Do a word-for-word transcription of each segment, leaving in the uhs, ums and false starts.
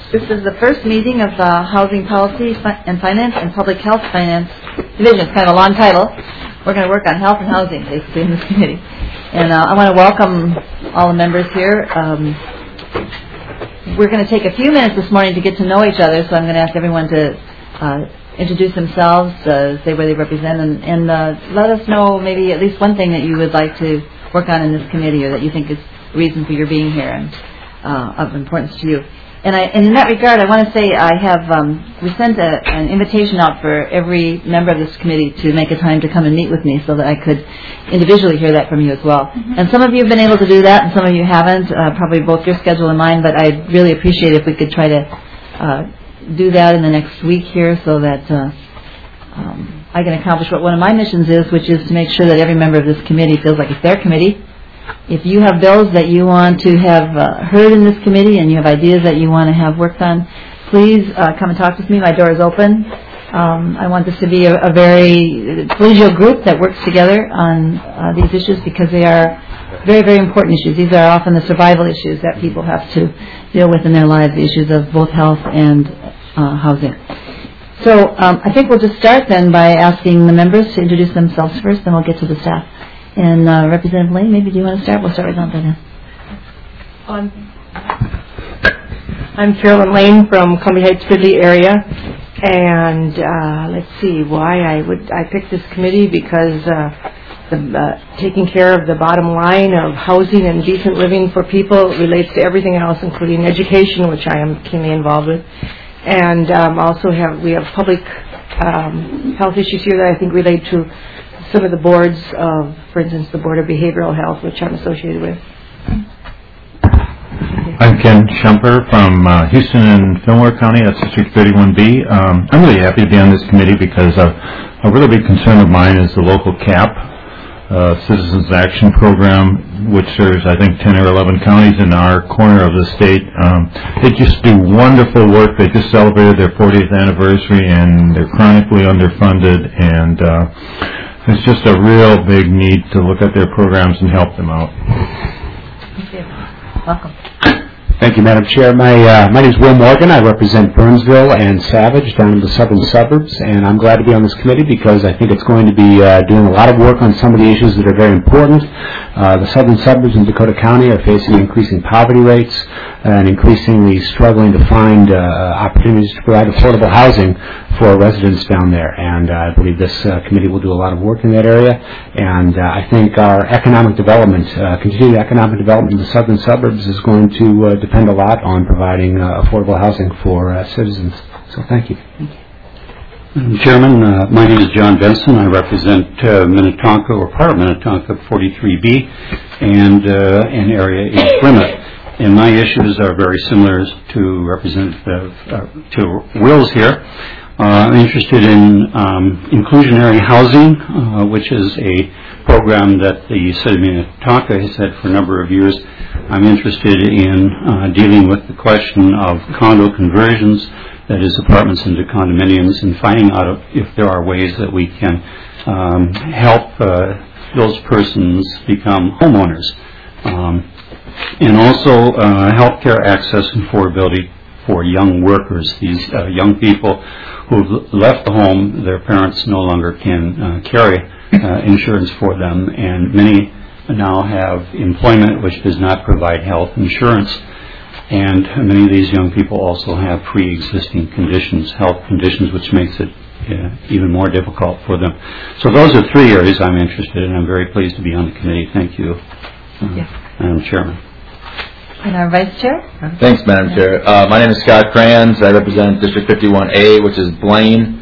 This is the first meeting of the Housing Policy and Finance and Public Health Finance Division. It's kind of a long title. We're going to work on health and housing, basically, in this committee. And uh, I want to welcome all the members here. Um, we're going to take a few minutes this morning to get to know each other, so I'm going to ask everyone to uh, introduce themselves, uh, say where they represent, and, and uh, let us know maybe at least one thing that you would like to work on in this committee or that you think is the reason for your being here and uh, of importance to you. And, I, and in that regard, I want to say I have, um, we sent a, an invitation out for every member of this committee to make a time to come and meet with me so that I could individually hear that from you as well. Mm-hmm. And some of you have been able to do that and some of you haven't, uh, probably both your schedule and mine, but I'd really appreciate it if we could try to uh, do that in the next week here so that uh, um, I can accomplish what one of my missions is, which is to make sure that every member of this committee feels like it's their committee. If you have bills that you want to have uh, heard in this committee and you have ideas that you want to have worked on, please uh, come and talk with me. My door is open. Um, I want this to be a, a very collegial group that works together on uh, these issues because they are very, very important issues. These are often the survival issues that people have to deal with in their lives, the issues of both health and uh, housing. So um, I think we'll just start then by asking the members to introduce themselves first, then we'll get to the staff. And uh, Representative Lane, maybe do you want to start? We'll start with Montana. Um, I'm Carolyn Lane from Columbia Heights, Ridley area, and uh, let's see why I would I picked this committee because uh, the uh, taking care of the bottom line of housing and decent living for people relates to everything else, including education, which I am keenly involved with, and um, also have we have public um, health issues here that I think relate to some of the boards of, for instance, the Board of Behavioral Health, which I'm associated with. I'm Ken Shumper from uh, Houston and Fillmore County. That's District thirty-one B. Um, I'm really happy to be on this committee because uh, a really big concern of mine is the local C A P, uh, Citizens Action Program, which serves, I think, ten or eleven counties in our corner of the state. Um, they just do wonderful work. They just celebrated their fortieth anniversary, and they're chronically underfunded, and uh, it's just a real big need to look at their programs and help them out. Thank you. Welcome. Thank you, Madam Chair. My uh, my name is Will Morgan. I represent Burnsville and Savage down in the southern suburbs, and I'm glad to be on this committee because I think it's going to be uh, doing a lot of work on some of the issues that are very important. Uh, the southern suburbs in Dakota County are facing increasing poverty rates and increasingly struggling to find uh, opportunities to provide affordable housing for residents down there. And uh, I believe this uh, committee will do a lot of work in that area. And uh, I think our economic development, uh, continued economic development in the southern suburbs is going to uh, depend a lot on providing uh, affordable housing for uh, citizens. So thank you. Thank you. Madam Chairman, uh, my name is John Benson. I represent uh, Minnetonka, or part of Minnetonka, forty-three B, and uh, an area in Plymouth. And my issues are very similar to Representative uh, to Will's here. Uh, I'm interested in um, inclusionary housing, uh, which is a program that the city of Minnetonka has had for a number of years. I'm interested in uh, dealing with the question of condo conversions, that is apartments into condominiums, and finding out if there are ways that we can um, help uh, those persons become homeowners. Um, and also uh, healthcare access and affordability for young workers, these uh, young people who've left the home, their parents no longer can uh, carry uh, insurance for them, and many now have employment which does not provide health insurance. And many of these young people also have pre-existing conditions, health conditions, which makes it uh, even more difficult for them. So those are three areas I'm interested in. I'm very pleased to be on the committee. Thank you, uh, yes. Madam Chairman. And our Vice Chair? Thanks, Madam Chair. Uh, my name is Scott Crayons. I represent District fifty-one A, which is Blaine.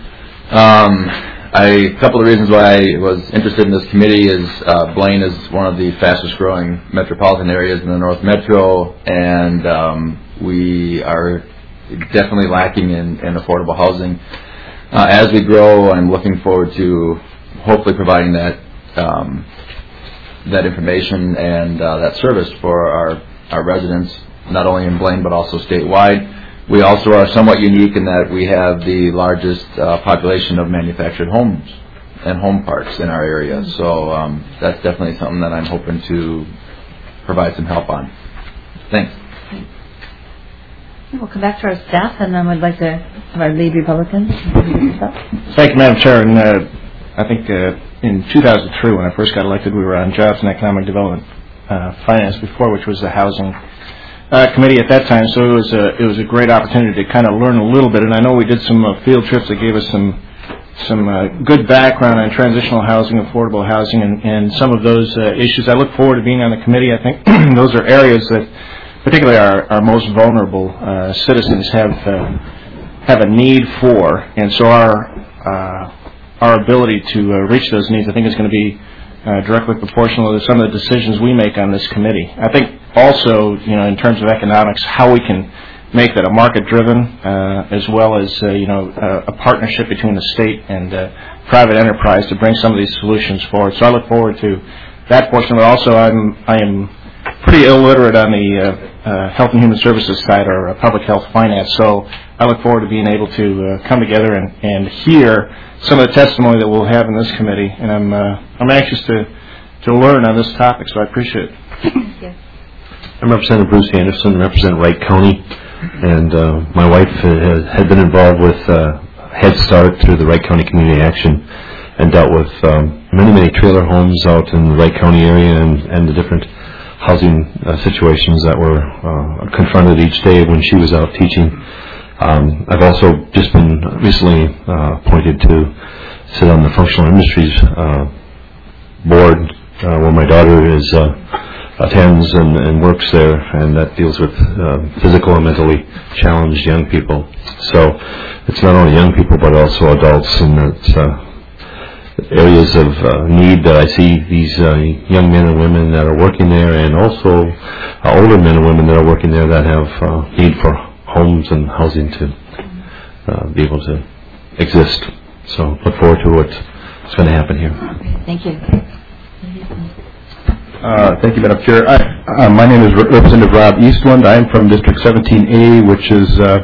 Um, I, a couple of reasons why I was interested in this committee is uh, Blaine is one of the fastest growing metropolitan areas in the North Metro, and um, we are definitely lacking in, in affordable housing. Uh, as we grow, I'm looking forward to hopefully providing that um, that information and uh, that service for our, our residents, not only in Blaine but also statewide. We also are somewhat unique in that we have the largest uh, population of manufactured homes and home parks in our area. So um, that's definitely something that I'm hoping to provide some help on. Thanks. We'll come back to our staff, and then we'd like to have our lead Republican. Thank you, Madam Chair. And uh, I think uh, in two thousand three, when I first got elected, we were on Jobs and Economic Development uh, Finance before, which was the Housing uh, Committee at that time. So it was a, it was a great opportunity to kind of learn a little bit. And I know we did some uh, field trips that gave us some some uh, good background on transitional housing, affordable housing, and, and some of those uh, issues. I look forward to being on the committee. I think those are areas that particularly our, our most vulnerable uh, citizens have uh, have a need for, and so our uh, our ability to uh, reach those needs, I think, is going to be uh, directly proportional to some of the decisions we make on this committee. I think also, you know, in terms of economics, how we can make that a market-driven, uh, as well as uh, you know uh, a partnership between the state and uh, private enterprise to bring some of these solutions forward. So I look forward to that portion. But also, I'm I am pretty illiterate on the uh, uh, health and human services side, or uh, public health finance. So I look forward to being able to uh, come together and, and hear some of the testimony that we'll have in this committee. And I'm uh, I'm anxious to to learn on this topic. So I appreciate it. Thank you. I'm Representative Bruce Anderson, I represent Wright County, and uh, my wife has, had been involved with uh, Head Start through the Wright County Community Action, and dealt with um, many, many trailer homes out in the Wright County area, and, and the different housing uh, situations that were uh, confronted each day when she was out teaching. Um, I've also just been recently uh, appointed to sit on the Functional Industries uh, Board, uh, where my daughter is uh, attends and, and works there, and that deals with uh, physical and mentally challenged young people. So it's not only young people but also adults, and it's uh, areas of uh, need that I see these uh, young men and women that are working there, and also uh, older men and women that are working there that have uh, need for homes and housing to uh, be able to exist. So look forward to what's going to happen here. Okay, thank you. Uh, thank you, Madam Chair. I, uh, my name is Representative Rob Eastland. I am from District seventeen A, which is uh,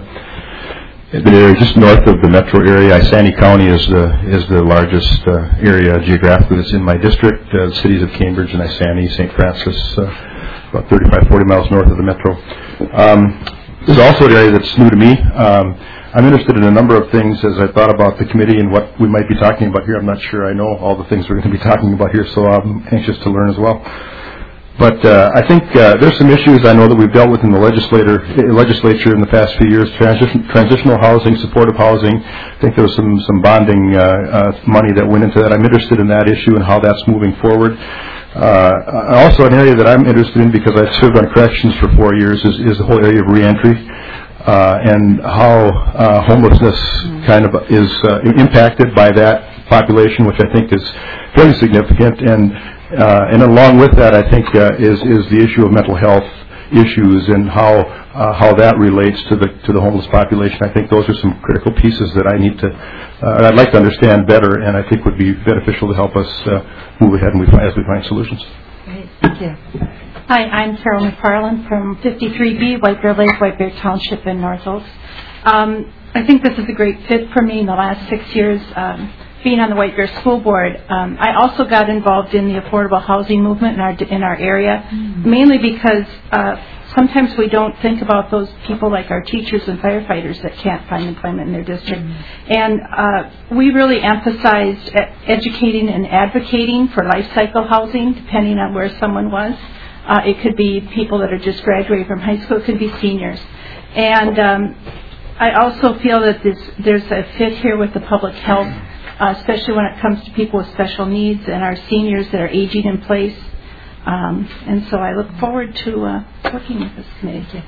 just north of the metro area. Isanti County is the is the largest uh, area geographically that's in my district. Uh, the cities of Cambridge and Isanti, Saint Francis, uh, about thirty-five, forty miles north of the metro. Um, this is also an area that's new to me. Um, I'm interested in a number of things as I thought about the committee and what we might be talking about here. I'm not sure I know all the things we're going to be talking about here, so I'm anxious to learn as well. But uh, I think uh, there's some issues I know that we've dealt with in the legislator, legislature in the past few years, transition, transitional housing, supportive housing. I think there was some, some bonding uh, uh, money that went into that. I'm interested in that issue and how that's moving forward. Uh, also an area that I'm interested in, because I've served on corrections for four years, is, is the whole area of reentry. Uh, and how uh, homelessness mm. kind of is uh, impacted by that population, which I think is fairly significant. And uh, and along with that, I think uh, is is the issue of mental health issues and how uh, how that relates to the to the homeless population. I think those are some critical pieces that I need to uh, I'd like to understand better, and I think would be beneficial to help us uh, move ahead and we find, as we find solutions. Great, thank you. Hi, I'm Carol McFarland from fifty-three B, White Bear Lake, White Bear Township in North Oaks. Um, I think this is a great fit for me in the last six years um, being on the White Bear School Board. Um, I also got involved in the affordable housing movement in our in our area, mm-hmm. mainly because uh, sometimes we don't think about those people like our teachers and firefighters that can't find employment in their district. Mm-hmm. And uh, we really emphasized educating and advocating for life cycle housing, depending on where someone was. Uh, it could be people that are just graduating from high school. It could be seniors. And um, I also feel that this, there's a fit here with the public health, uh, especially when it comes to people with special needs and our seniors that are aging in place. Um, and so I look forward to uh, working with this committee.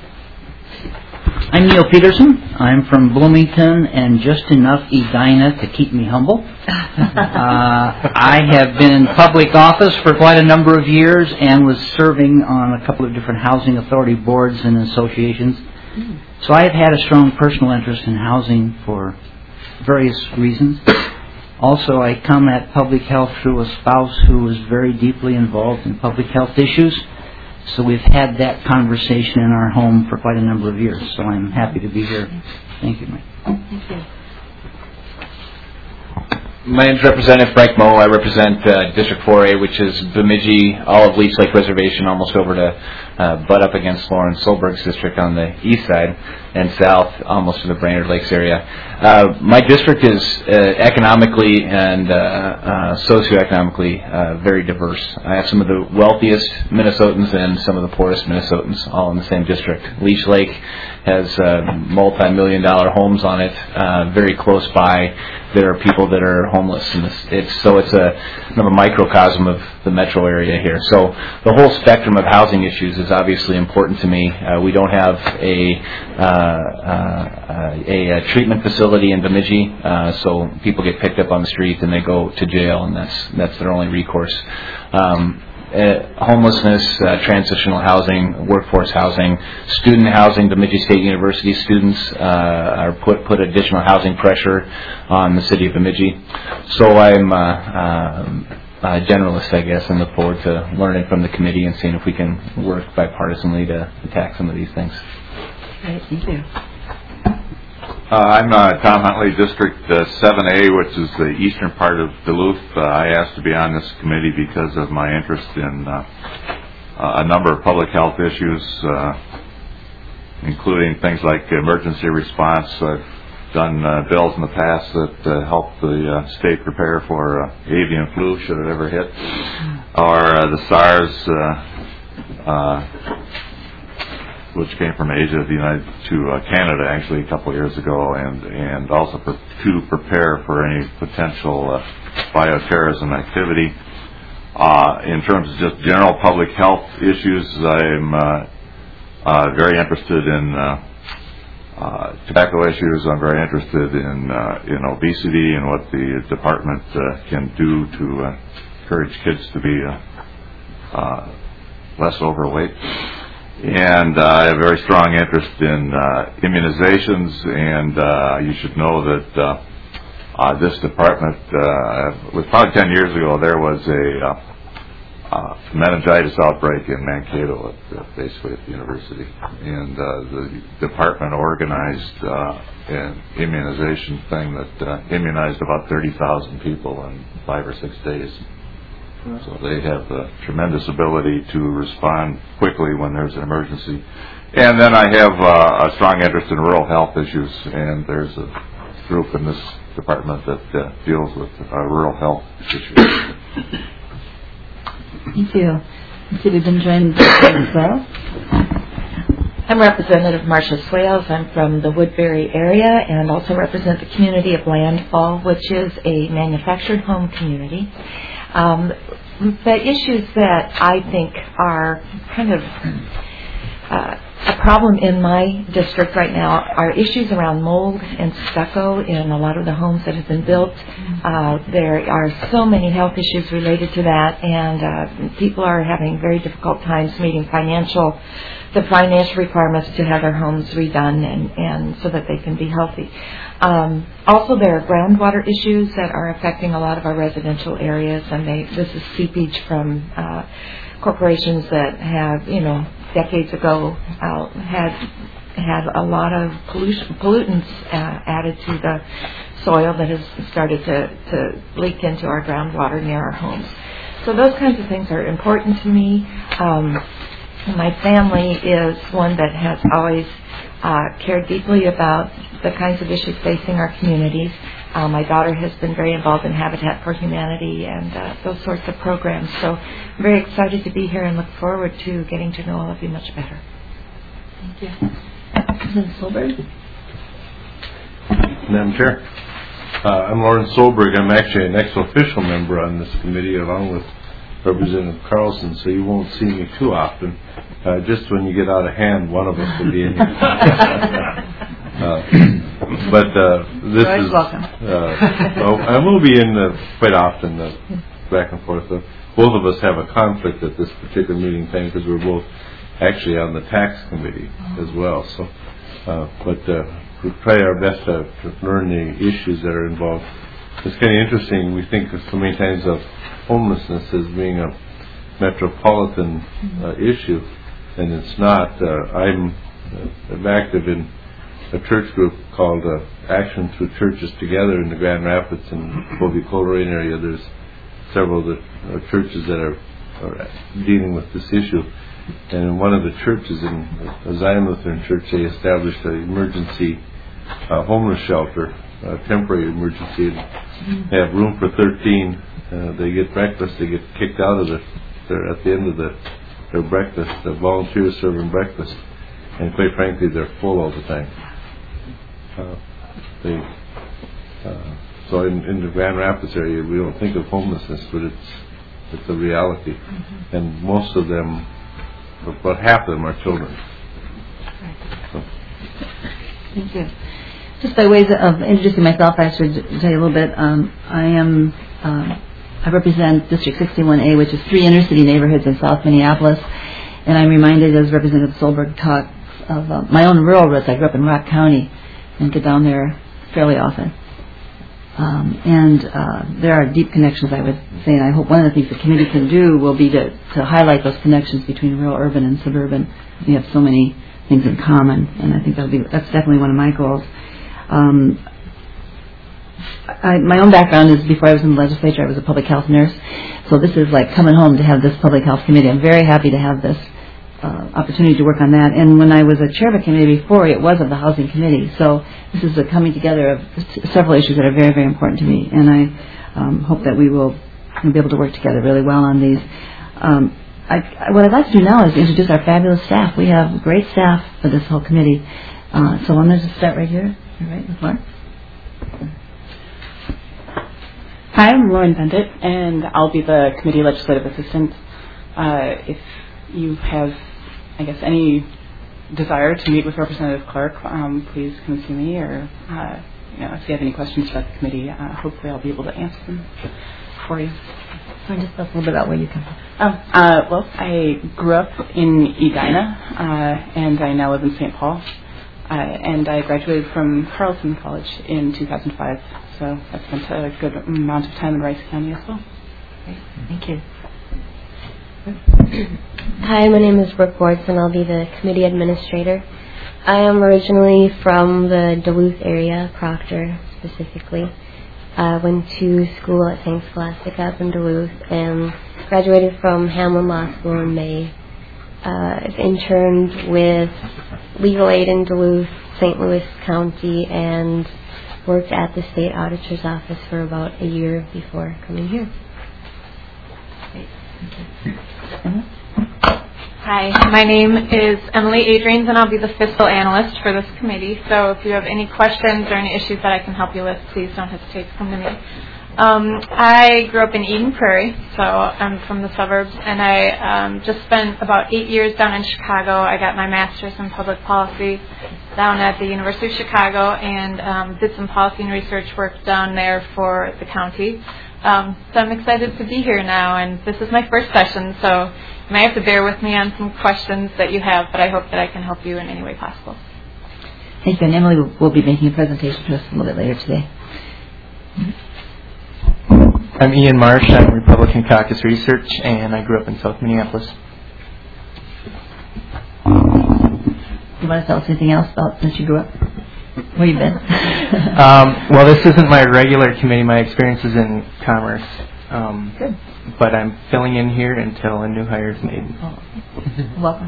I'm Neil Peterson. I'm from Bloomington and just enough Edina to keep me humble. Uh, I have been in public office for quite a number of years and was serving on a couple of different housing authority boards and associations. So I have had a strong personal interest in housing for various reasons. Also, I come at public health through a spouse who is very deeply involved in public health issues. So we've had that conversation in our home for quite a number of years. So I'm happy to be here. Thank you, Mike. Thank you. my name is Representative Frank Moe. I represent uh, District four A, which is Bemidji, all of Leech Lake Reservation, almost over to uh, butt up against Lauren Solberg's district on the east side, and south, almost to the Brainerd Lakes area. Uh, my district is uh, economically and uh, uh, socioeconomically uh, very diverse. I have some of the wealthiest Minnesotans and some of the poorest Minnesotans all in the same district. Leech Lake has uh, multi-million dollar homes on it, uh, very close by. There are people that are homeless, and it's, it's so it's a kind of a microcosm of the metro area here. So the whole spectrum of housing issues is obviously important to me. Uh, we don't have a, uh, uh, a a treatment facility in Bemidji, uh, so people get picked up on the street and they go to jail, and that's that's their only recourse. Um, Uh, homelessness, uh, transitional housing, workforce housing, student housing. Bemidji State University students uh, are put put additional housing pressure on the city of Bemidji. So I'm uh, uh, a generalist, I guess, and look forward to learning from the committee and seeing if we can work bipartisanly to attack some of these things. Great, thank you. Uh, I'm uh, Tom Huntley, District uh, seven A, which is the eastern part of Duluth. Uh, I asked to be on this committee because of my interest in uh, a number of public health issues, uh, including things like emergency response. I've done uh, bills in the past that uh, help the uh, state prepare for uh, avian flu, should it ever hit, or uh, the SARS, uh, uh, which came from Asia to the United to uh, Canada actually a couple of years ago, and and also for, to prepare for any potential uh, bioterrorism activity. Uh, in terms of just general public health issues, I'm uh, uh, very interested in uh, uh, tobacco issues. I'm very interested in uh, in obesity and what the department uh, can do to uh, encourage kids to be uh, uh, less overweight. And uh, I have a very strong interest in uh, immunizations, and uh, you should know that uh, uh, this department, uh, was probably ten years ago, there was a uh, uh, meningitis outbreak in Mankato, at, uh, basically at the university. And uh, the department organized uh, an immunization thing that uh, immunized about thirty thousand people in five or six days. So they have a tremendous ability to respond quickly when there's an emergency. And then I have uh, a strong interest in rural health issues, and there's a group in this department that uh, deals with uh, rural health issues. Thank you. Thank you. We've been joined as well. I'm Representative Marcia Swales. I'm from the Woodbury area and also represent the community of Landfall, which is a manufactured home community. Um, the issues that I think are kind of uh, a problem in my district right now are issues around mold and stucco in a lot of the homes that have been built. Uh, there are so many health issues related to that, and uh, people are having very difficult times meeting financial the financial requirements to have their homes redone and, and so that they can be healthy. Um, also, there are groundwater issues that are affecting a lot of our residential areas, and they, this is seepage from uh, corporations that have, you know, decades ago uh, had had a lot of pollution, pollutants uh, added to the soil that has started to, to leak into our groundwater near our homes. So those kinds of things are important to me. Um, my family is one that has always uh, cared deeply about the kinds of issues facing our communities. Uh, my daughter has been very involved in Habitat for Humanity and uh, those sorts of programs. So I'm very excited to be here and look forward to getting to know all of you much better. Thank you. Representative Solberg. Madam Chair, uh, I'm Lawrence Solberg. I'm actually an ex-official member on this committee along with Representative Carlson, so you won't see me too often. Uh, just when you get out of hand, one of us will be in here. uh, but uh, this You're is welcome. Uh, well, I will be in uh, quite often, uh, back and forth. Uh, both of us have a conflict at this particular meeting time because we're both actually on the tax committee as well. So, uh, but uh, we try our best to, to learn the issues that are involved. It's kind of interesting. We think so many times of homelessness as being a metropolitan uh, issue, and it's not. Uh, I'm, uh, I'm active in a church group called uh, Action Through Churches Together in the Grand Rapids and Bovey-Coleraine area. There's several of the uh, churches that are, are dealing with this issue. And in one of the churches, in a Zion Lutheran church, they established an emergency uh, homeless shelter, a temporary emergency. They have room for thirteen. Uh, they get breakfast. They get kicked out of the. They're at the end of the their breakfast. The volunteers serve them breakfast, and quite frankly, they're full all the time. Uh, they. Uh, so in, in the Grand Rapids area, we don't think of homelessness, but it's it's a reality, mm-hmm. and most of them. About half of them are children. So. Thank you. Just by ways of introducing myself, I should tell you a little bit. Um, I am, um, I represent District sixty-one A, which is three inner city neighborhoods in South Minneapolis, and I'm reminded, as Representative Solberg talks, of uh, my own rural roots. I grew up in Rock County and get down there fairly often. Um, and uh, there are deep connections, I would say, and I hope one of the things the committee can do will be to, to highlight those connections between rural, urban, and suburban. We have so many things in common, and I think that'll be that's definitely one of my goals. Um, I, my own background is before I was in the legislature, I was a public health nurse, so this is like coming home to have this public health committee. I'm very happy to have this uh, opportunity to work on that. And when I was a chair of a committee before, it was of the housing committee. So this is a coming together of several issues that are very, very important to me. And I um, hope that we will be able to work together really well on these. Um, I, I, what I'd like to do now is introduce our fabulous staff. We have great staff for this whole committee. Uh, so I'm going to just start right here, right with Mark. Hi, I'm Lauren Bendit, and I'll be the committee legislative assistant. Uh, if you have, I guess, any desire to meet with Representative Clark, um, please come see me, or uh, you know, if you have any questions about the committee, uh, hopefully I'll be able to answer them for you. So just tell us a little bit about where you come from. Oh, uh, well, I grew up in Edina, uh, and I now live in Saint Paul, uh, and I graduated from Carleton College in two thousand five. So I spent a good amount of time in Rice County as well. Great. Thank you. Hi, my name is Brooke Bortz, and I'll be the committee administrator. I am originally from the Duluth area, Proctor specifically. I went to school at Saint Scholastica up in Duluth and graduated from Hamlin Law School in May. Uh, I've interned with Legal Aid in Duluth, Saint Louis County, and worked at the state auditor's office for about a year before coming here. Great. Thank you. Hi, my name is Emily Adrians, and I'll be the fiscal analyst for this committee. So if you have any questions or any issues that I can help you with, please don't hesitate to come to me. Um, I grew up in Eden Prairie, so I'm from the suburbs, and I um, just spent about eight years down in Chicago. I got my master's in public policy down at the University of Chicago, and um, did some policy and research work down there for the county. Um, so I'm excited to be here now, and this is my first session, so you may have to bear with me on some questions that you have, but I hope that I can help you in any way possible. Thank you, and Emily will be making a presentation to us a little bit later today. I'm Ian Marsh. I'm Republican Caucus Research, and I grew up in South Minneapolis. You want to tell us anything else about since you grew up? Where you been? um, well, this isn't my regular committee. My experience is in commerce. Um, Good. But I'm filling in here until a new hire is made. Oh. Welcome.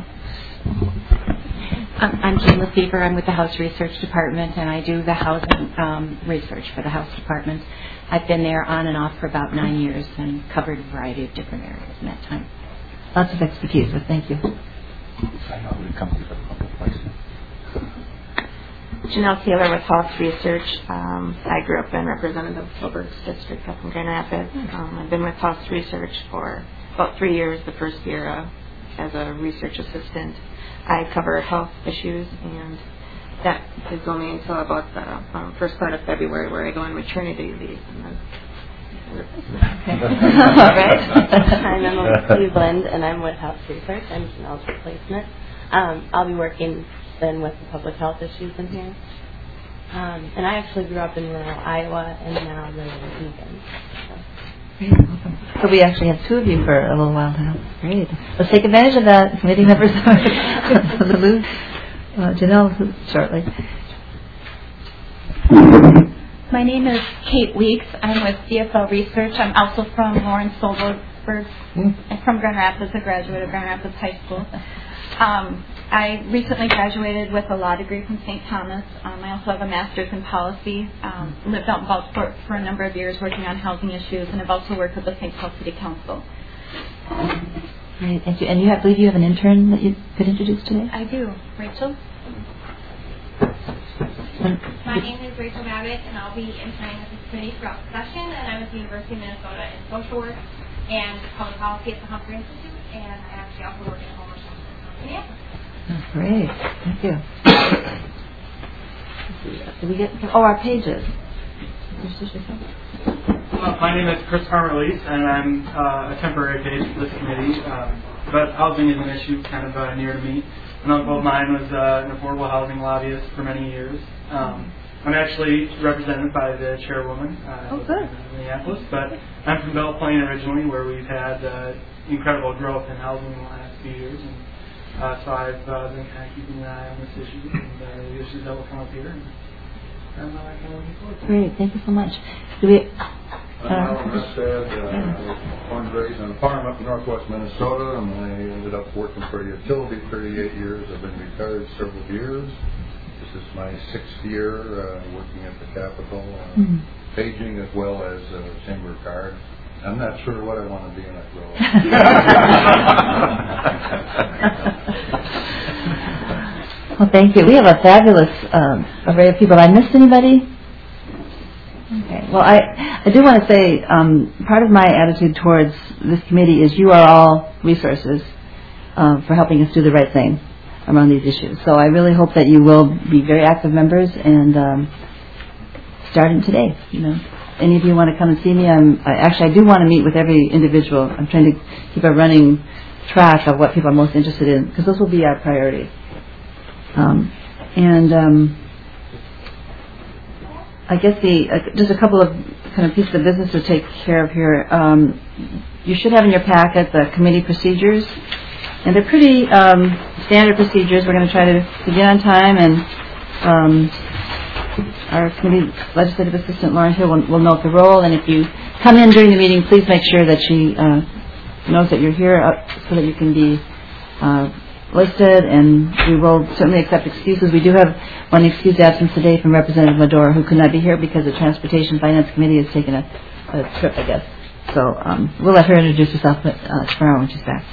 I'm Jean Lefevre. I'm with the House Research Department, and I do the housing um, research for the House Department. I've been there on and off for about nine years and covered a variety of different areas in that time. Lots of expertise, but thank you. Janelle Taylor with House Research. Um, I grew up in Representative Silberg's district up in Grand Rapids. Um, I've been with House Research for about three years. The first year uh, as a research assistant. I cover health issues, and that is only until about the um, first part of February, where I go on maternity leave. And then All right. I'm Emily Cleveland, and I'm with House Research. I'm Janelle's replacement. Um, I'll be working then with the public health issues in here. Um, and I actually grew up in rural Iowa and now live in Egan. So. so we actually have two of you for a little while now. Great. Let's take advantage of that. Committee members of the move. Uh, Janelle, shortly. My name is Kate Weeks. I'm with D F L Research. I'm also from Lawrence Solberg. I'm from Grand Rapids, a graduate of Grand Rapids High School. Um, I recently graduated with a law degree from Saint Thomas. Um, I also have a master's in policy. Um, lived out in Belsport for a number of years working on housing issues, and I've also worked with the Saint Paul City Council. Great, thank you. And you have, believe you have an intern that you could introduce today? I do. Rachel? My name is Rachel Babbitt, and I'll be interning with this committee throughout the session. And I'm with the University of Minnesota in social work and public policy at the Humphrey Institute, and I actually also work in homeless shelter in Minneapolis. Oh, great, thank you. Did we get, oh, our pages. Uh, my name is Chris Farmer-Lees, and I'm uh, a temporary page for this committee. Um, but housing is an issue kind of uh, near to me. An uncle of mine was uh, an affordable housing lobbyist for many years. Um, I'm actually represented by the chairwoman uh, oh, good. in Minneapolis, but I'm from Belle Plaine originally, where we've had uh, incredible growth in housing in the last few years. And uh, so I've uh, been kind of keeping an eye on this issue and uh, the issues that will come up here. And I'm uh, kind of looking forward to it. Great, thank you so much. Do we... I'm Alan Rustad. Uh, I was born and raised on a farm up in northwest Minnesota, and I ended up working for a utility thirty-eight years. I've been retired several years. This is my sixth year uh, working at the Capitol, uh, mm-hmm. paging as well as uh, chamber card. I'm not sure what I want to be when I grow up. Well, thank you. We have a fabulous um, array of people. I missed anybody? Okay. Well, I, I do want to say um, part of my attitude towards this committee is you are all resources uh, for helping us do the right thing around these issues. So I really hope that you will be very active members and um, starting today. You know, any of you want to come and see me? I'm I, actually I do want to meet with every individual. I'm trying to keep a running track of what people are most interested in because those will be our priorities. Um, and um, I guess the uh, just a couple of kind of pieces of business to take care of here. Um, you should have in your packet the committee procedures, and they're pretty um, standard procedures. We're going to try to begin on time, and um, our committee legislative assistant Lauren Hill will, will note the roll. And if you come in during the meeting, please make sure that she uh, knows that you're here, uh, so that you can be uh, listed, and we will certainly accept excuses. We do have one excused absence today from Representative Medora, who could not be here because the Transportation Finance Committee has taken a, a trip, I guess. So um, we'll let her introduce herself uh, tomorrow when she's back.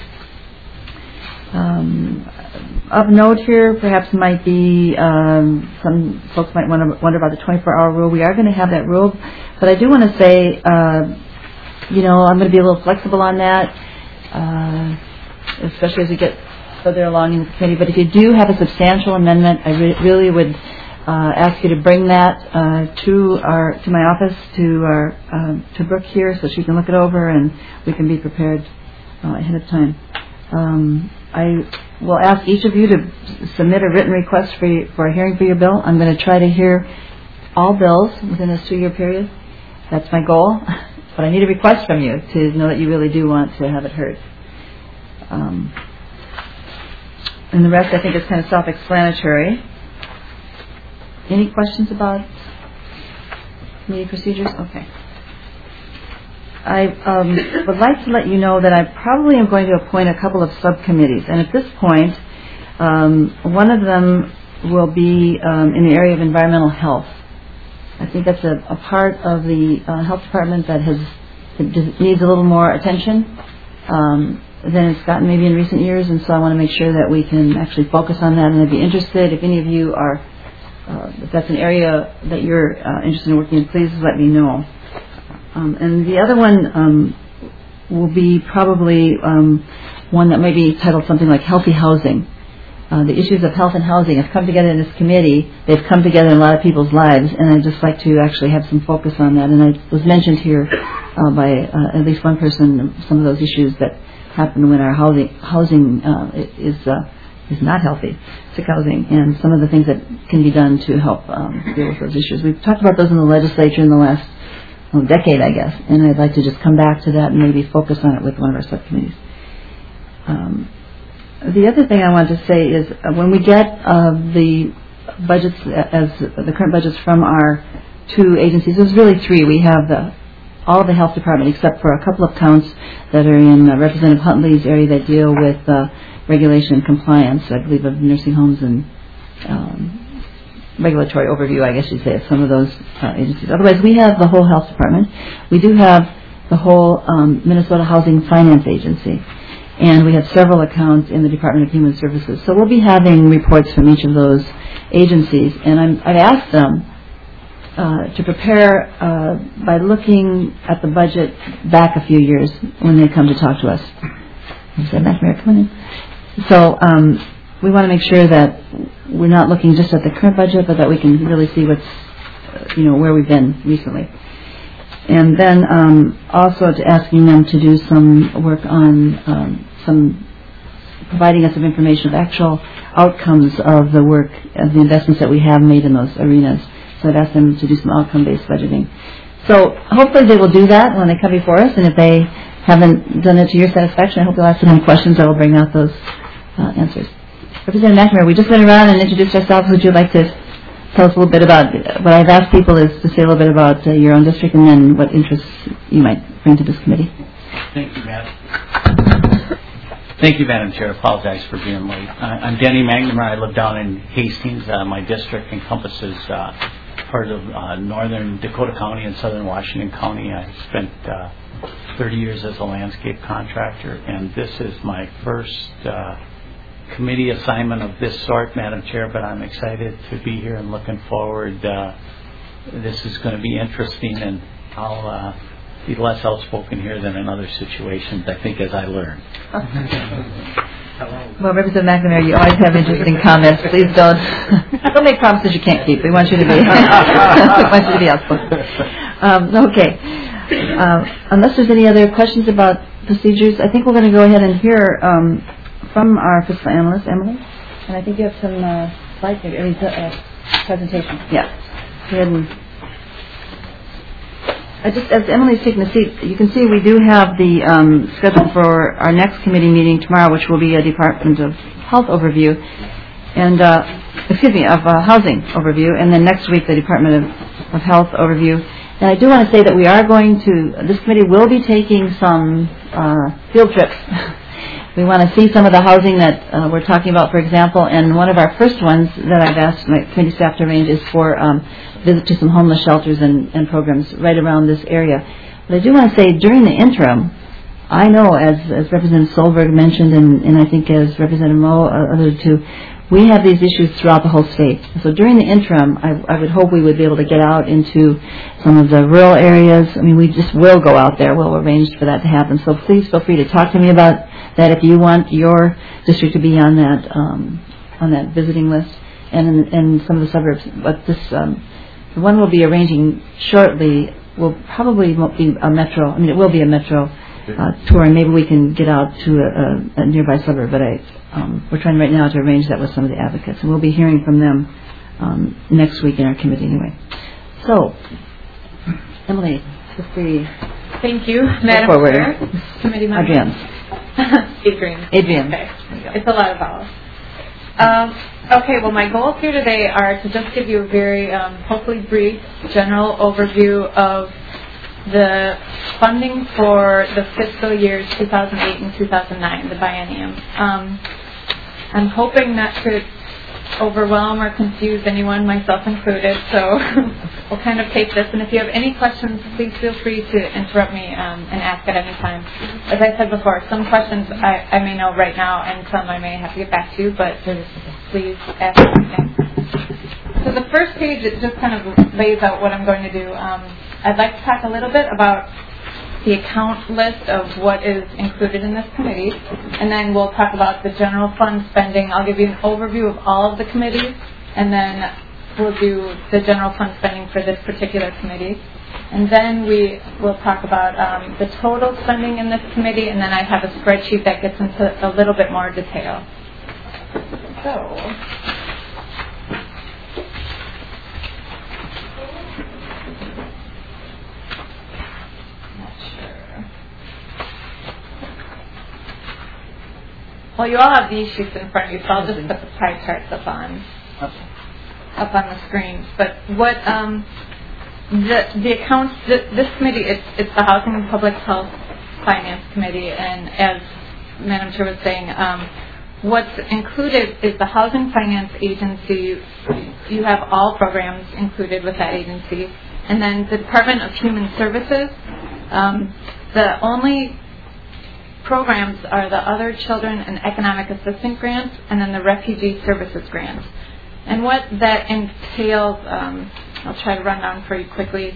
Um, of note here, perhaps might be um, some folks might wonder, wonder about the twenty-four hour rule. We are going to have that rule, but I do want to say, uh, you know, I'm going to be a little flexible on that, uh, especially as we get further along in the committee. But if you do have a substantial amendment, I re- really would uh, ask you to bring that uh, to our to my office, to our uh, to Brooke here, so she can look it over and we can be prepared uh, ahead of time. Um, I will ask each of you to submit a written request for you, for a hearing for your bill. I'm going to try to hear all bills within this two-year period. That's my goal. But I need a request from you to know that you really do want to have it heard. Um, And the rest, I think, is kind of self-explanatory. Any questions about committee procedures? Okay. I um, would like to let you know that I probably am going to appoint a couple of subcommittees. And at this point, um, one of them will be um, in the area of environmental health. I think that's a, a part of the uh, health department that has that needs a little more attention. Um, than it's gotten maybe in recent years, and so I want to make sure that we can actually focus on that. And I'd be interested, if any of you are, uh, if that's an area that you're uh, interested in working in, please let me know. Um, and the other one um, will be probably um, one that may be titled something like healthy housing. Uh, the issues of health and housing have come together in this committee. They've come together in a lot of people's lives, and I'd just like to actually have some focus on that. And I was mentioned here uh, by uh, at least one person, some of those issues that happen when our housing housing uh, is uh, is not healthy, sick housing, and some of the things that can be done to help um, deal with those issues. We've talked about those in the legislature in the last well, decade, I guess, and I'd like to just come back to that and maybe focus on it with one of our subcommittees. Um, the other thing I want to say is uh, when we get uh, the budgets, as the current budgets from our two agencies. There's really three. We have the all of the health department except for a couple of counts that are in uh, Representative Huntley's area that deal with uh, regulation and compliance, I believe, of nursing homes and um, regulatory overview, I guess you'd say, of some of those uh, agencies. Otherwise, we have the whole health department. We do have the whole um, Minnesota Housing Finance Agency. And we have several accounts in the Department of Human Services. So we'll be having reports from each of those agencies. And I'm, I've asked them uh, to prepare uh, by looking at the budget back a few years when they come to talk to us. I said, McNamara, come on in. So um, we want to make sure that we're not looking just at the current budget, but that we can really see what's, uh, you know, where we've been recently. And then um, also to asking them to do some work on um, some, providing us some information of actual outcomes of the work, of the investments that we have made in those arenas. So I've asked them to do some outcome-based budgeting. So hopefully they will do that when they come before us, and if they haven't done it to your satisfaction, I hope they'll ask some questions that will bring out those uh, answers. Representative McNamara, we just went around and introduced ourselves. Would you like to tell us a little bit about, what I've asked people is to say a little bit about uh, your own district and then what interests you might bring to this committee. Thank you, Madam. Thank you, Madam Chair. I apologize for being late. Uh, I'm Denny McNamara. I live down in Hastings. Uh, my district encompasses uh, part of uh, northern Dakota County and southern Washington County. I spent uh, thirty years as a landscape contractor, and this is my first uh, committee assignment of this sort, Madam Chair, but I'm excited to be here and looking forward. Uh, this is going to be interesting, and I'll uh, be less outspoken here than in other situations, I think, as I learn. Well, Representative McNamara, you always have interesting comments. Please don't don't make promises you can't keep. We want you to be we want you to be outspoken. Um, okay. Uh, unless there's any other questions about procedures, I think we're going to go ahead and hear um, from our fiscal analyst, Emily. And I think you have some uh, slides, maybe, I mean, uh, presentation. Yeah. Go ahead and. I just, as Emily's taking a seat, you can see we do have the um, schedule for our next committee meeting tomorrow, which will be a Department of Health overview, and uh, excuse me, of uh, housing overview, and then next week the Department of, of Health overview. And I do want to say that we are going to, this committee will be taking some uh, field trips. We want to see some of the housing that uh, we're talking about, for example, and one of our first ones that I've asked my committee staff to arrange is for um, visit to some homeless shelters and, and programs right around this area. But I do want to say during the interim, I know, as, as Representative Solberg mentioned, and, and I think as Representative Moe alluded to, we have these issues throughout the whole state. So during the interim, I, I would hope we would be able to get out into some of the rural areas. I mean, we just will go out there. We'll arrange for that to happen. So please feel free to talk to me about that if you want your district to be on that um, on that visiting list, and in, in some of the suburbs. But this um, the one we'll be arranging shortly will probably won't be a metro. I mean, it will be a metro uh, tour, and maybe we can get out to a, a, a nearby suburb. But I, um, we're trying right now to arrange that with some of the advocates, and we'll be hearing from them um, next week in our committee anyway. So, Emily, feel free. Thank you, Madam forward. Chair. Committee member. Adrian. Adrian. Adrian. Okay. It's a lot of vowels. Um, okay, well, my goals here today are to just give you a very, um, hopefully brief, general overview of the funding for the fiscal years two thousand eight and two thousand nine, the biennium. Um, I'm hoping not to overwhelm or confuse anyone, myself included, so we'll kind of take this. And if you have any questions, please feel free to interrupt me um, and ask at any time. As I said before, some questions I, I may know right now, and some I may have to get back to, but please ask anything. So the first page, it just kind of lays out what I'm going to do. Um, I'd like to talk a little bit about the account list of what is included in this committee, and then we'll talk about the general fund spending. I'll give you an overview of all of the committees, and then we'll do the general fund spending for this particular committee. And then we will talk about um, the total spending in this committee, and then I have a spreadsheet that gets into a little bit more detail. So, well, you all have these sheets in front of you, so I'll just put the pie charts up on up on the screen. But what um, the the accounts, the, this committee, it's, it's the Housing and Public Health Finance Committee, and as Madam Chair was saying, um, what's included is the Housing Finance Agency. You have all programs included with that agency. And then the Department of Human Services, um, the only programs are the Other Children and Economic Assistance Grants and then the Refugee Services Grants. And what that entails, um, I'll try to run down for you quickly.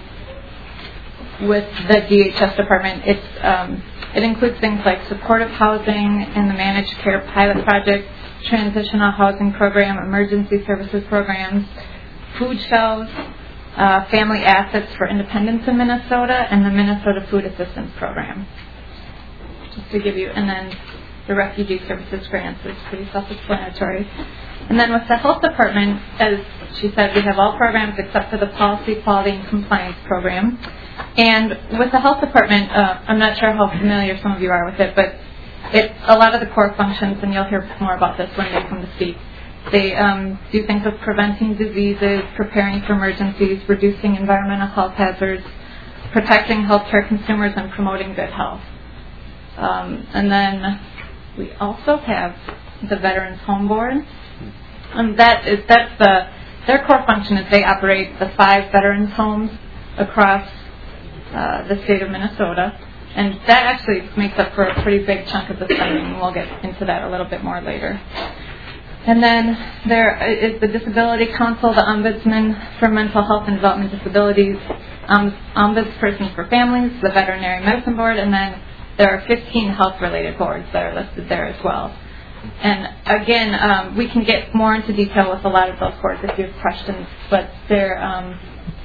With the D H S department, it's um, it includes things like supportive housing and the managed care pilot project, transitional housing program, emergency services programs, food shelves, uh, family assets for independence in Minnesota, and the Minnesota Food Assistance Program. Just to give you, and then the refugee services grants is pretty self-explanatory. And then with the health department, as she said, we have all programs except for the policy, quality, and compliance program. And with the health department, uh, I'm not sure how familiar some of you are with it, but it's a lot of the core functions, and you'll hear more about this when they come to speak. They um, do things with preventing diseases, preparing for emergencies, reducing environmental health hazards, protecting healthcare consumers, and promoting good health. Um, and then we also have the Veterans Home Board. And that is, that's the, their core function is they operate the five veterans homes across uh, the state of Minnesota. And that actually makes up for a pretty big chunk of the spending. We'll get into that a little bit more later. And then there is the Disability Council, the Ombudsman for Mental Health and Development Disabilities, um, Ombudsperson for Families, the Veterinary Medicine Board, and then there are fifteen health-related boards that are listed there as well. And again, um, we can get more into detail with a lot of those boards if you have questions, but they're um,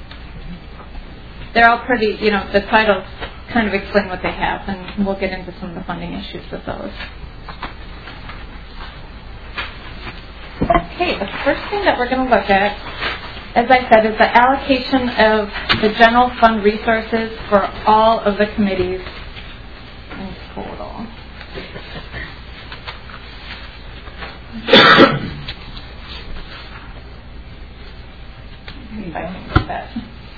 they're all pretty, you know, the titles kind of explain what they have, and we'll get into some of the funding issues with those. Okay, the first thing that we're going to look at, as I said, is the allocation of the general fund resources for all of the committees in total. If I can get that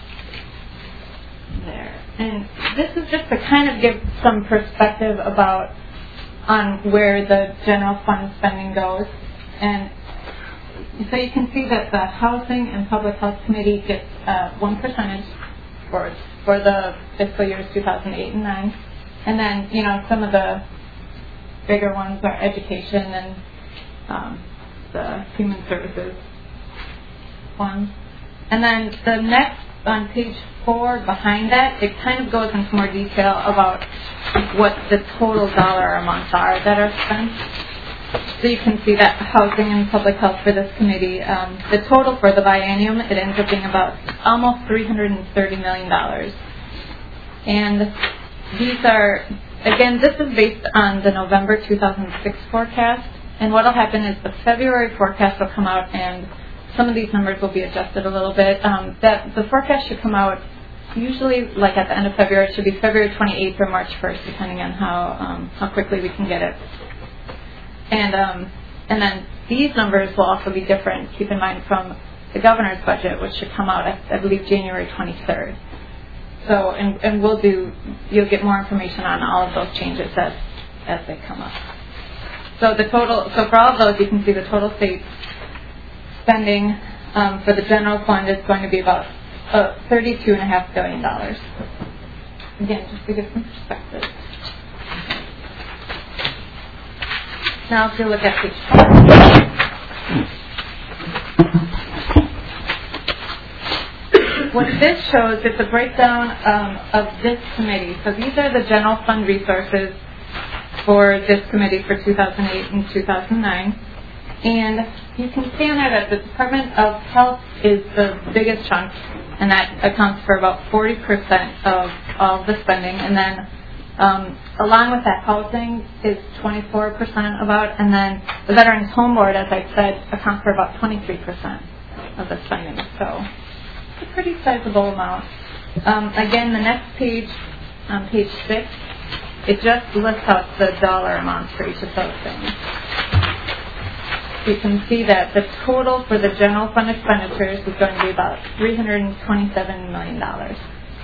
there. And this is just to kind of give some perspective about on where the general fund spending goes. And so you can see that the Housing and Public Health Committee gets uh, one percentage for for the fiscal years two thousand eight and nine, and then you know some of the bigger ones are education and um, the human services ones. And then the next on page four behind that, it kind of goes into more detail about what the total dollar amounts are that are spent. So you can see that housing and public health for this committee, um, the total for the biennium, it ends up being about almost three hundred thirty million dollars. And these are, again, this is based on the November two thousand six forecast. And what will happen is the February forecast will come out, and some of these numbers will be adjusted a little bit. Um, that the forecast should come out usually like at the end of February. It should be February twenty-eighth or March first, depending on how um, how quickly we can get it. And um, and then these numbers will also be different. Keep in mind from the governor's budget, which should come out, I, I believe, January twenty-third. So, and, and we'll do. You'll get more information on all of those changes as as they come up. So the total. So for all of those, you can see the total state spending um, for the general fund is going to be about uh, thirty-two and a half billion dollars. Again, just to give some perspective. Now, if you look at page four, what this shows is a breakdown um, of this committee. So these are the general fund resources for this committee for two thousand eight and two thousand nine. And you can see on there that the Department of Health is the biggest chunk, and that accounts for about forty percent of all of the spending. And then Um, along with that, housing is twenty-four percent about, and then the Veterans Home Board, as I said, accounts for about twenty-three percent of the spending. So it's a pretty sizable amount. Um, again, the next page, on page six, it just lists out the dollar amounts for each of those things. you can see that the total for the general fund expenditures is going to be about three hundred twenty-seven million dollars.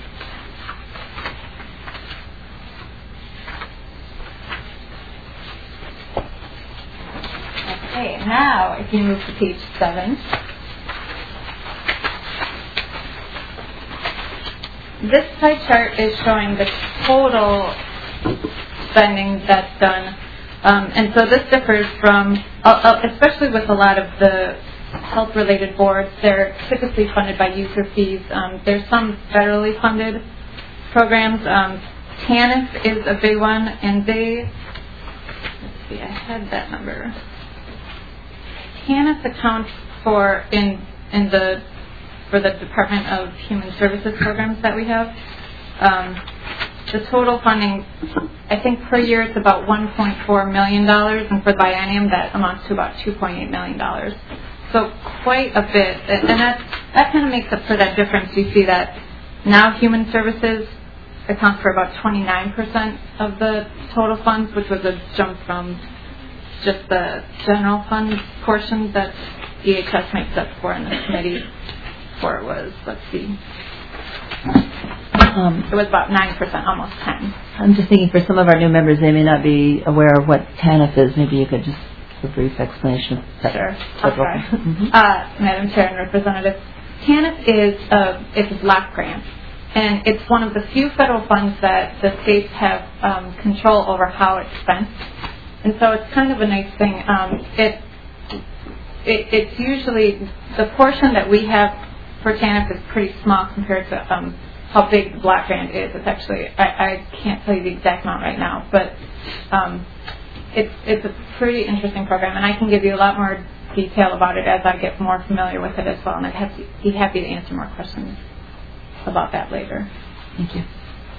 Okay, now if you move to page seven, this pie chart is showing the total spending that's done. Um, and so this differs from, uh, uh, especially with a lot of the health-related boards, they're typically funded by user fees. Um, there's some federally funded programs. Um, T A N F is a big one, and they, let's see, I had that number. T A N F accounts for, in in the, for the Department of Human Services programs that we have, um, the total funding, I think per year it's about one point four million dollars, and for the biennium that amounts to about two point eight million dollars. So quite a bit, and that, that kind of makes up for that difference. You see that now Human Services accounts for about twenty-nine percent of the total funds, which was a jump from just the general fund portion that D H S makes up for in the committee. For it was, let's see, Um, it was about nine percent, almost ten. I'm just thinking for some of our new members, they may not be aware of what T A N F is. Maybe you could just a brief explanation. Sure. I'll try. mm-hmm. uh, Madam Chair and Representative, T A N F is a, it's a block grant, and it's one of the few federal funds that the states have um, control over how it's spent. And so it's kind of a nice thing. Um, it, it It's usually, the portion that we have for T A N F is pretty small compared to um, how big the block grant is. It's actually, I, I can't tell you the exact amount right now, but um, it's it's a pretty interesting program, and I can give you a lot more detail about it as I get more familiar with it as well, and I'd have to be happy to answer more questions about that later. Thank you.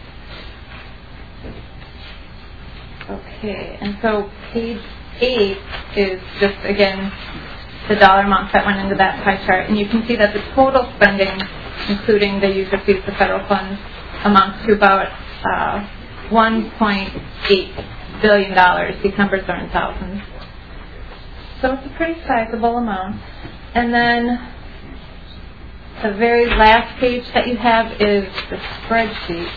Okay, and so page eight is just, again, the dollar amounts that went into that pie chart, and you can see that the total spending, including the user fees, the federal funds, amounts to about uh, one point eight billion dollars. These numbers are in thousands. So it's a pretty sizable amount. And then the very last page that you have is the spreadsheet.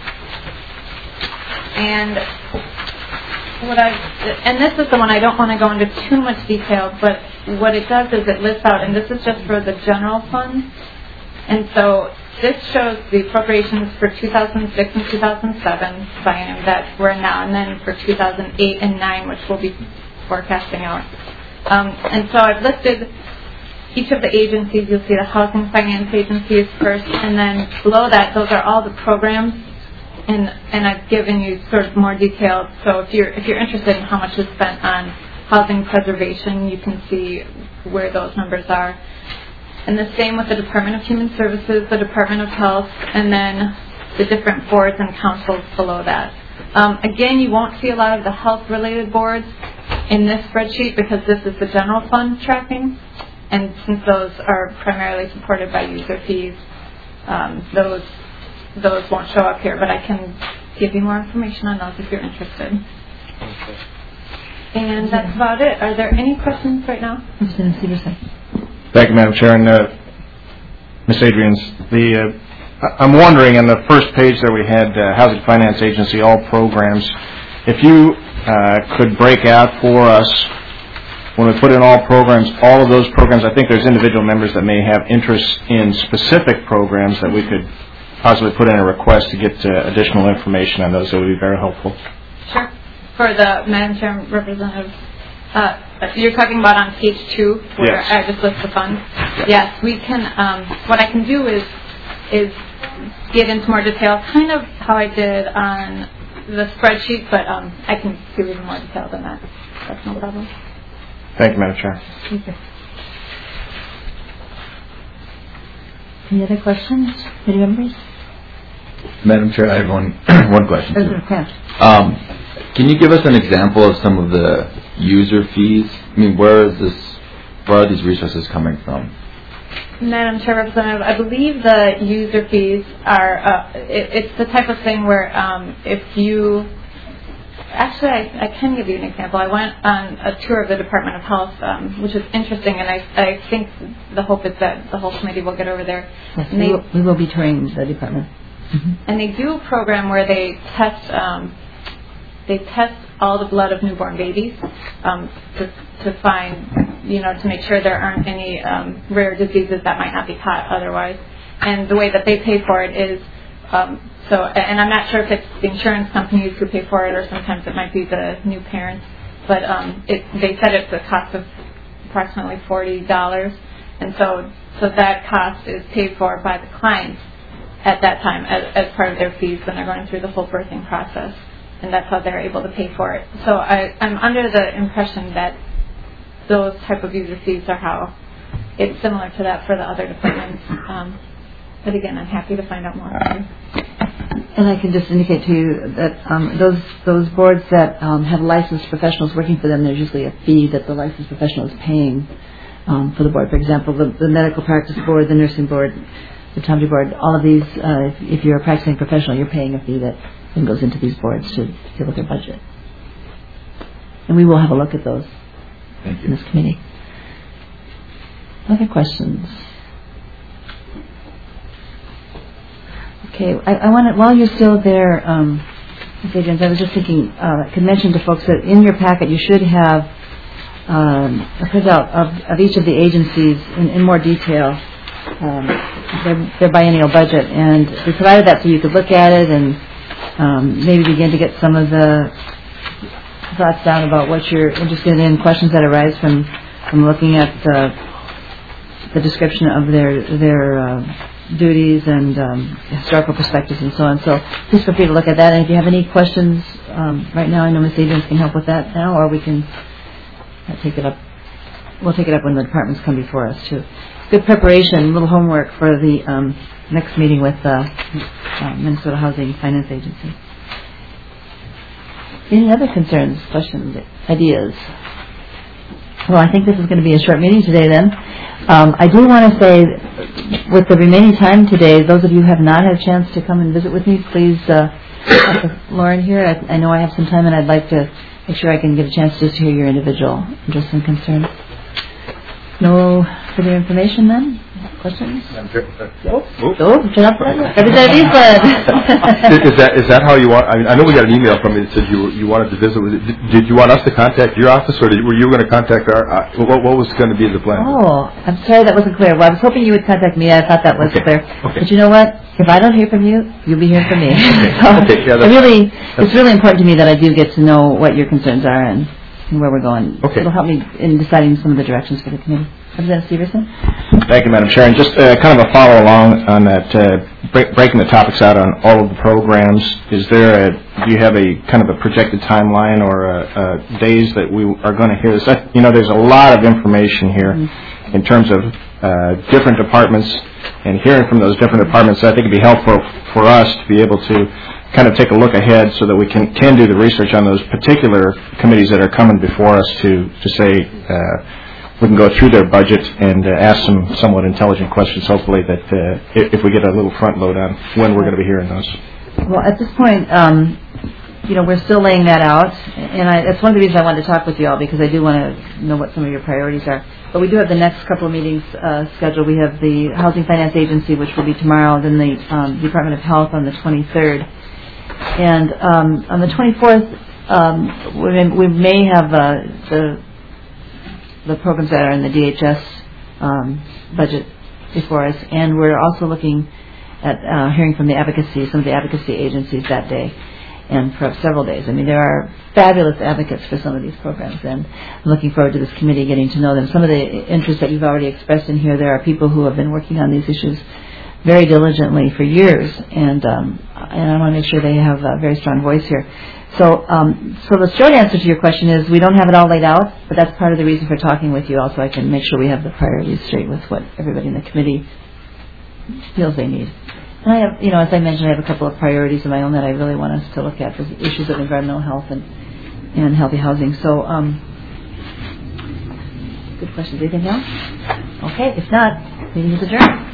And what I and this is the one I don't want to go into too much detail, but what it does is it lists out, and this is just for the general fund. And so this shows the appropriations for two thousand six and two thousand seven biennium that we're in now, and then for two thousand eight and nine, which we'll be forecasting out. Um, and so I've listed each of the agencies. You'll see the Housing Finance Agency is first, and then below that, those are all the programs. And and I've given you sort of more detail. So if you're if you're interested in how much is spent on housing preservation, you can see where those numbers are. And the same with the Department of Human Services, the Department of Health, and then the different boards and councils below that. Um, again, you won't see a lot of the health-related boards in this spreadsheet because this is the general fund tracking. And since those are primarily supported by user fees, um, those those won't show up here. But I can give you more information on those if you're interested. Okay. And that's about it. Are there any questions right now? Representative Severson. Thank you, Madam Chair. And uh, Miz Adrians, the uh, I'm wondering on the first page that we had uh, Housing Finance Agency, all programs, if you uh, could break out for us when we put in all programs, all of those programs. I think there's individual members that may have interest in specific programs that we could possibly put in a request to get uh, additional information on those. That would be very helpful. Sure. For the Madam Chair, Representative, uh, you're talking about on page two where yes. I just list the funds. Yes, yes we can. Um, what I can do is is get into more detail, kind of how I did on the spreadsheet, but um, I can give even more detail than that. That's no problem. Thank you, Madam Chair. Thank you. Any other questions? Any members? Madam Chair, I have one one question. President Um, can you give us an example of some of the user fees? I mean, where is this? Where are these resources coming from? Madam Chair, Representative, I believe the user fees are. Uh, it, it's the type of thing where um, if you actually, I, I can give you an example. I went on a tour of the Department of Health, um, which was interesting, and I, I think the hope is that the whole committee will get over there. Yes, and we, they, will, we will be touring the department. Mm-hmm. And they do a program where they test um, they test all the blood of newborn babies um, to, to find, you know, to make sure there aren't any um, rare diseases that might not be caught otherwise. And the way that they pay for it is, um, so, and I'm not sure if it's the insurance companies who pay for it or sometimes it might be the new parents, but um, it, they said it's a cost of approximately forty dollars. And so, so that cost is paid for by the clients at that time as, as part of their fees when they're going through the full birthing process. And that's how they're able to pay for it. So I, I'm under the impression that those type of user fees are how it's similar to that for the other departments. Um, but again, I'm happy to find out more. And I can just indicate to you that um, those those boards that um, have licensed professionals working for them, there's usually a fee that the licensed professional is paying um, for the board. For example, the, the medical practice board, the nursing board, the optometry board, all of these, uh, if, if you're a practicing professional, you're paying a fee that and goes into these boards to deal with their budget. And we will have a look at those Thank you. in this committee. Other questions? Okay, I, I want to, while you're still there, um, Miz Adrians, I was just thinking, uh, I could mention to folks that in your packet you should have um, a printout of, of each of the agencies in, in more detail, um, their, their biennial budget. And we provided that so you could look at it and Um, maybe begin to get some of the thoughts down about what you're interested in, questions that arise from, from looking at uh, the description of their their uh, duties and um, historical perspectives and so on. So please feel free to look at that. And if you have any questions um, right now, I know Miz Adrians can help with that now, or we can uh, take it up. We'll take it up when the departments come before us too. Good preparation, a little homework for the um, next meeting with the uh, uh, Minnesota Housing Finance Agency. Any other concerns, questions, ideas? Well, I think this is going to be a short meeting today then. Um, I do want to say, with the remaining time today, those of you who have not had a chance to come and visit with me, please uh, talk to Lauren here. I, I know I have some time and I'd like to make sure I can get a chance just to hear your individual interests and concerns. No further information then? Questions? Oh, oh, turn up. Representative Eastland. is that is that how you want? I mean, I know we got an email from you that said you you wanted to visit with. Did, did you want us to contact your office, or did, were you going to contact our? Uh, what, what was going to be the plan? Oh, I'm sorry that wasn't clear. Well, I was hoping you would contact me. I thought that was okay. clear. Okay. But you know what? If I don't hear from you, you'll be hearing from me. Okay. so okay. Yeah, I really, it's really important to me that I do get to know what your concerns are and, and where we're going. Okay. It'll help me in deciding some of the directions for the committee. Representative Stevenson? Thank you, Madam Chair. And just uh, kind of a follow along on that, uh, break, breaking the topics out on all of the programs, is there a, do you have a kind of a projected timeline or a, a days that we are going to hear this? I, you know, there's a lot of information here mm-hmm. in terms of uh, different departments, and hearing from those different departments, I think it'd be helpful for us to be able to kind of take a look ahead so that we can, can do the research on those particular committees that are coming before us to, to say, uh, we can go through their budget and uh, ask some somewhat intelligent questions, hopefully, that uh, if, if we get a little front load on when we're going to be hearing those. Well, at this point, um, you know, we're still laying that out, and I, that's one of the reasons I wanted to talk with you all, because I do want to know what some of your priorities are. But we do have the next couple of meetings uh, scheduled. We have the Housing Finance Agency, which will be tomorrow, then the um, Department of Health on the twenty-third. And um, on the twenty-fourth, um, we, we may have uh, the the programs that are in the D H S um, budget before us, and we're also looking at uh, hearing from the advocacy, some of the advocacy agencies that day, and for several days. I mean, there are fabulous advocates for some of these programs, and I'm looking forward to this committee getting to know them. Some of the interests that you've already expressed in here, there are people who have been working on these issues very diligently for years, and um, and I want to make sure they have a very strong voice here. So, um, so the short answer to your question is we don't have it all laid out, but that's part of the reason for talking with you. Also, I can make sure we have the priorities straight with what everybody in the committee feels they need. And I have, you know, as I mentioned, I have a couple of priorities of my own that I really want us to look at, the issues of environmental health and and healthy housing. So, um, good questions. Anything else? Okay. If not, meeting is adjourned.